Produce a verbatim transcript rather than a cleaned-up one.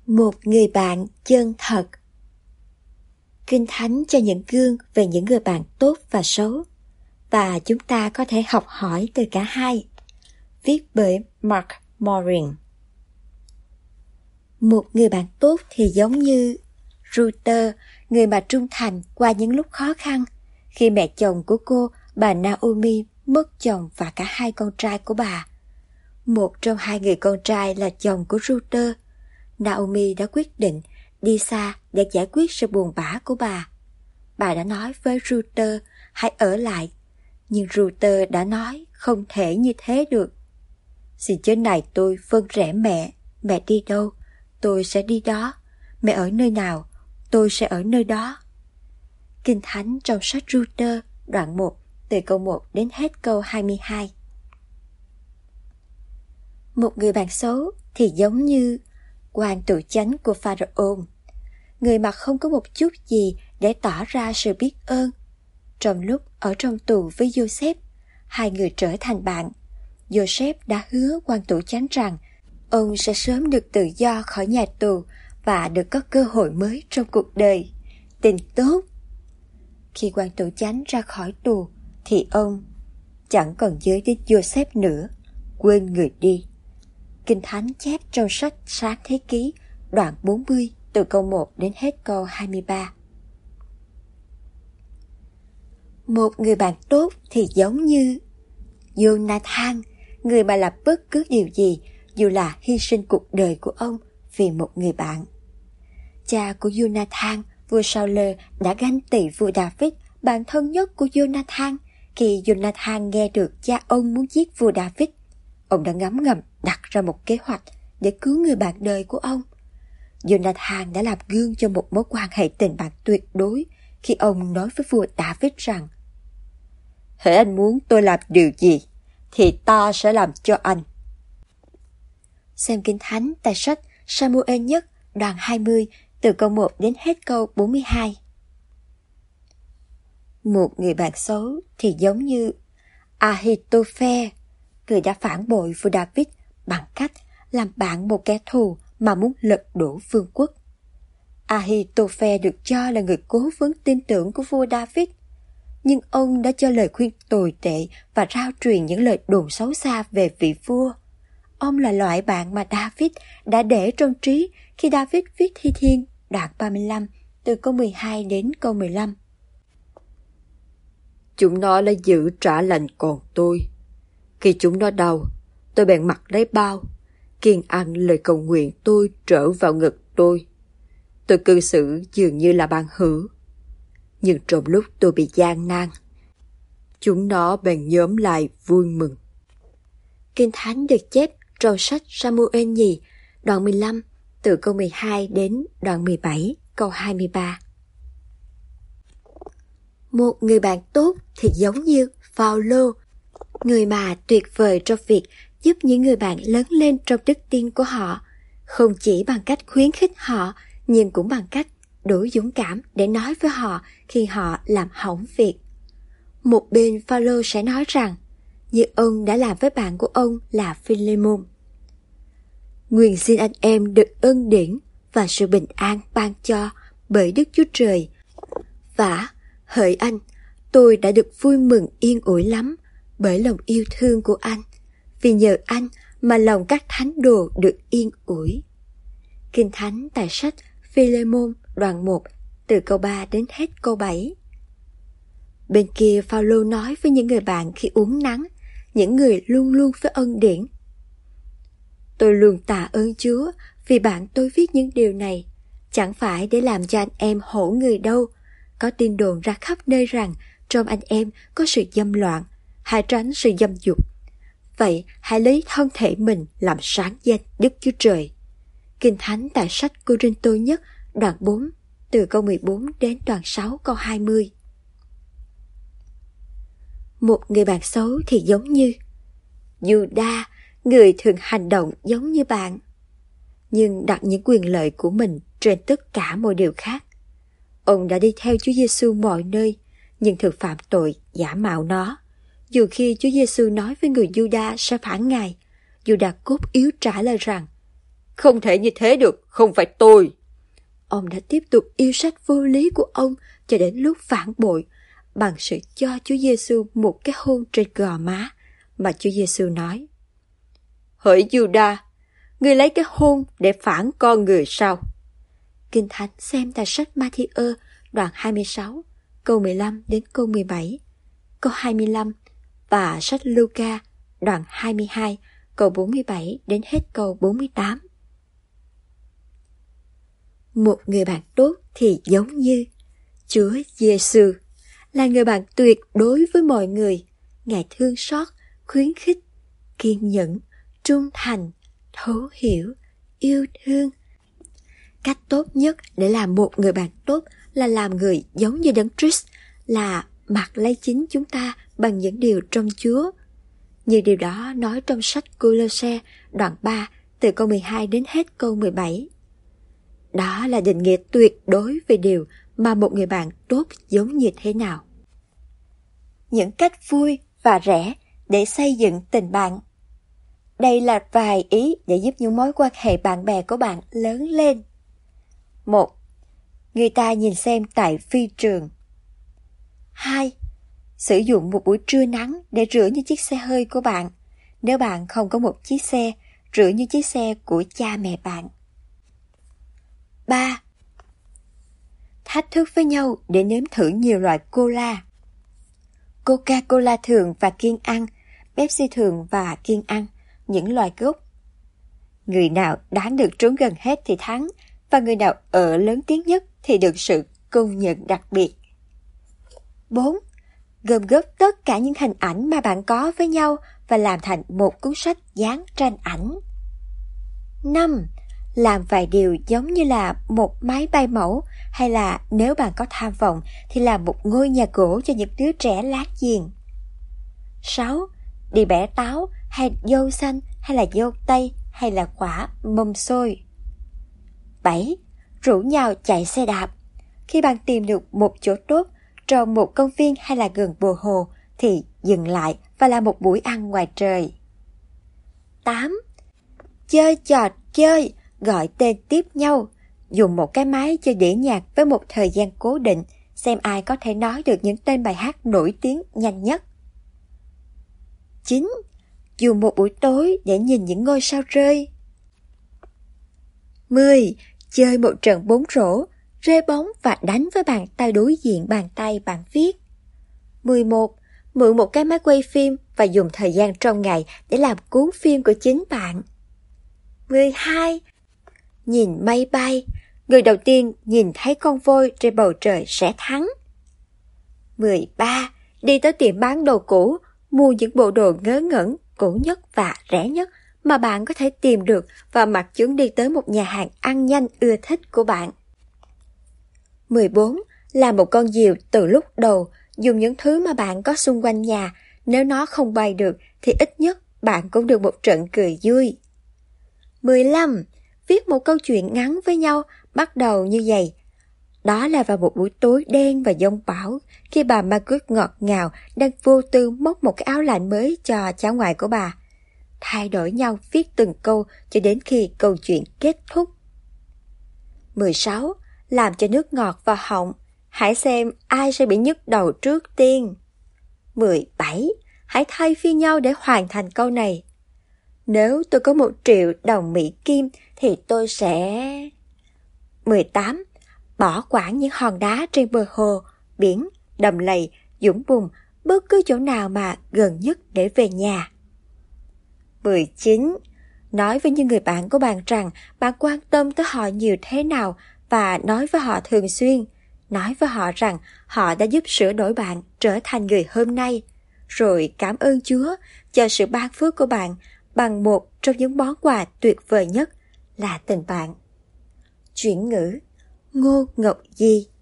Một người bạn chân thật. Kinh Thánh cho những gương về những người bạn tốt và xấu, và chúng ta có thể học hỏi từ cả hai. Viết bởi Mark Morin. Một người bạn tốt thì giống như Ruther, người mà trung thành qua những lúc khó khăn, khi mẹ chồng của cô, bà Naomi, mất chồng và cả hai con trai của bà. Một trong hai người con trai là chồng của Ruther. Naomi đã quyết định đi xa để giải quyết sự buồn bã của bà. Bà đã nói với Ruther hãy ở lại, nhưng Ruther đã nói không thể như thế được. Xin chớ này tôi vâng rẽ mẹ, mẹ đi đâu, tôi sẽ đi đó, mẹ ở nơi nào, tôi sẽ ở nơi đó. Kinh Thánh trong sách Ruther đoạn một từ câu một đến hết câu hai mươi hai. Một người bạn xấu thì giống như quan tù chánh của Pharaoh, người mà không có một chút gì để tỏ ra sự biết ơn. Trong lúc ở trong tù với Joseph, hai người trở thành bạn. Joseph đã hứa quan tù chánh rằng ông sẽ sớm được tự do khỏi nhà tù và được có cơ hội mới trong cuộc đời. Tin tốt. Khi quan tù chánh ra khỏi tù thì ông chẳng còn nhớ đến Joseph nữa, quên người đi. Kinh Thánh chép trong sách Sáng Thế Ký đoạn bốn mươi từ câu một đến hết câu hai mươi ba. Một người bạn tốt thì giống như Jonathan, người mà làm bất cứ điều gì, dù là hy sinh cuộc đời của ông vì một người bạn. Cha của Jonathan, vua Saul, đã ganh tị vua David, bạn thân nhất của Jonathan. Khi Jonathan nghe được cha ông muốn giết vua David, ông đã ngấm ngầm đặt ra một kế hoạch để cứu người bạn đời của ông. Jonathan đã làm gương cho một mối quan hệ tình bạn tuyệt đối khi ông nói với vua David rằng: hễ anh muốn tôi làm điều gì thì ta sẽ làm cho anh. Xem Kinh Thánh tại sách Sa-mu-ê nhất đoạn hai mươi từ câu một đến hết câu bốn mươi hai. Một người bạn xấu thì giống như Ahitophe, người đã phản bội vua David bằng cách làm bạn một kẻ thù mà muốn lật đổ vương quốc. Ahitophe được cho là người cố vấn tin tưởng của vua David, nhưng ông đã cho lời khuyên tồi tệ và rao truyền những lời đồn xấu xa về vị vua. Ông là loại bạn mà David đã để trong trí khi David viết Thi Thiên đoạn ba mươi lăm từ câu mười hai đến câu mười lăm. Chúng nó đã giữ trả lệnh còn tôi. Khi chúng nó đau, tôi bèn mặc lấy bao, kiêng ăn lời cầu nguyện tôi trở vào ngực tôi. Tôi cư xử dường như là bạn hữu. Nhưng trong lúc tôi bị gian nan, chúng nó bèn nhóm lại vui mừng. Kinh Thánh được chép trong sách Sa-mu-ê nhì đoạn mười lăm từ câu mười hai đến đoạn mười bảy câu hai mươi ba. Một người bạn tốt thì giống như Phao-lô, người mà tuyệt vời trong việc giúp những người bạn lớn lên trong đức tin của họ, không chỉ bằng cách khuyến khích họ, nhưng cũng bằng cách đủ dũng cảm để nói với họ khi họ làm hỏng việc. Một bên Phao-lô sẽ nói rằng, như ông đã làm với bạn của ông là Phi-lê-môn: nguyện xin anh em được ân điển và sự bình an ban cho bởi Đức Chúa Trời. Và hỡi anh, tôi đã được vui mừng yên ủi lắm bởi lòng yêu thương của anh, vì nhờ anh mà lòng các thánh đồ được yên ủi. Kinh Thánh tại sách Phi-lê-môn đoạn một từ câu ba đến hết câu bảy. Bên kia Phao-lô nói với những người bạn khi uống nắng, những người luôn luôn với ân điển: tôi luôn tạ ơn Chúa vì bạn tôi viết những điều này, chẳng phải để làm cho anh em hổ người đâu. Có tin đồn ra khắp nơi rằng trong anh em có sự dâm loạn, hãy tránh sự dâm dục. Vậy hãy lấy thân thể mình làm sáng danh Đức Chúa Trời. Kinh Thánh tại sách Cô-rinh-tô nhất đoạn bốn từ câu mười bốn đến đoạn sáu câu hai mươi. Một người bạn xấu thì giống như Giu-đa, người thường hành động giống như bạn, nhưng đặt những quyền lợi của mình trên tất cả mọi điều khác. Ông đã đi theo Chúa Giêsu mọi nơi, nhưng thường phạm tội giả mạo nó. Dù khi Chúa Giêsu nói với người Giu-đa sẽ phản Ngài, Giu-đa cốt yếu trả lời rằng: Không thể như thế được, không phải tôi. Ông đã tiếp tục yêu sách vô lý của ông cho đến lúc phản bội, bằng sự cho Chúa Giêsu một cái hôn trên gò má, mà Chúa Giêsu nói: Hỡi Giuđa, ngươi lấy cái hôn để phản con người sao? Kinh Thánh xem tại sách Ma-thi-ơ đoạn hai mươi sáu, câu mười lăm đến câu mười bảy, câu hai mươi lăm, và sách Luca đoạn hai mươi hai, câu bốn mươi bảy đến hết câu bốn mươi tám. Một người bạn tốt thì giống như Chúa Giêsu, là người bạn tuyệt đối với mọi người. Ngài thương xót, khuyến khích, kiên nhẫn, trung thành, thấu hiểu, yêu thương. Cách tốt nhất để làm một người bạn tốt là làm người giống như Đấng Christ, là mặc lấy chính chúng ta bằng những điều trong Chúa. Như điều đó nói trong sách Cô-lô-se đoạn ba từ câu mười hai đến hết câu mười bảy. Đó là định nghĩa tuyệt đối về điều mà một người bạn tốt giống như thế nào. Những cách vui và rẻ để xây dựng tình bạn. Đây là vài ý để giúp những mối quan hệ bạn bè của bạn lớn lên. một. Người ta nhìn xem tại phi trường. hai. Sử dụng một buổi trưa nắng để rửa những chiếc xe hơi của bạn. Nếu bạn không có một chiếc xe, rửa những chiếc xe của cha mẹ bạn. ba. Thách thức với nhau để nếm thử nhiều loại cola. Coca-Cola thường và kiêng ăn, Pepsi thường và kiêng ăn, những loại gốc. Người nào đoán được trốn gần hết thì thắng, và người nào ở lớn tiếng nhất thì được sự công nhận đặc biệt. bốn. Gom góp tất cả những hình ảnh mà bạn có với nhau và làm thành một cuốn sách dán tranh ảnh. năm. Làm vài điều giống như là một máy bay mẫu, hay là nếu bạn có tham vọng thì làm một ngôi nhà gỗ cho những đứa trẻ láng giềng. sáu. Đi bẻ táo hay dâu xanh hay là dâu tây hay là quả mâm xôi. bảy. Rủ nhau chạy xe đạp. Khi bạn tìm được một chỗ tốt trong một công viên hay là gần bờ hồ thì dừng lại và làm một buổi ăn ngoài trời. tám. Chơi trò chơi, gọi tên tiếp nhau, dùng một cái máy chơi đĩa nhạc với một thời gian cố định, xem ai có thể nói được những tên bài hát nổi tiếng nhanh nhất. chín. Dùng một buổi tối để nhìn những ngôi sao rơi. mười. Chơi một trận bóng rổ, rê bóng và đánh với bàn tay đối diện bàn tay bạn viết. mười một. Mượn một cái máy quay phim và dùng thời gian trong ngày để làm cuốn phim của chính bạn. mười hai. Nhìn mây bay, người đầu tiên nhìn thấy con voi trên bầu trời sẽ thắng. mười ba. Đi tới tiệm bán đồ cũ, mua những bộ đồ ngớ ngẩn, cũ nhất và rẻ nhất mà bạn có thể tìm được và mặc chúng đi tới một nhà hàng ăn nhanh ưa thích của bạn. mười bốn. Làm một con diều từ lúc đầu, dùng những thứ mà bạn có xung quanh nhà. Nếu nó không bay được thì ít nhất bạn cũng được một trận cười vui. mười lăm. Viết một câu chuyện ngắn với nhau, bắt đầu như vậy. Đó là vào một buổi tối đen và giông bão, khi bà Margaret ngọt ngào đang vô tư móc một cái áo lạnh mới cho cháu ngoại của bà. Thay đổi nhau viết từng câu cho đến khi câu chuyện kết thúc. mười sáu. Làm cho nước ngọt vào họng. Hãy xem ai sẽ bị nhức đầu trước tiên. mười bảy. Hãy thay phiên nhau để hoàn thành câu này. Nếu tôi có một triệu đồng Mỹ Kim thì tôi sẽ... mười tám. Bỏ quãng những hòn đá trên bờ hồ, biển, đầm lầy, dũng bùn, bất cứ chỗ nào mà gần nhất để về nhà. mười chín. Nói với những người bạn của bạn rằng bạn quan tâm tới họ nhiều thế nào và nói với họ thường xuyên. Nói với họ rằng họ đã giúp sửa đổi bạn trở thành người hôm nay. Rồi cảm ơn Chúa cho sự ban phước của bạn bằng một trong những món quà tuyệt vời nhất là tình bạn. Chuyển ngữ Ngô Ngọc Di.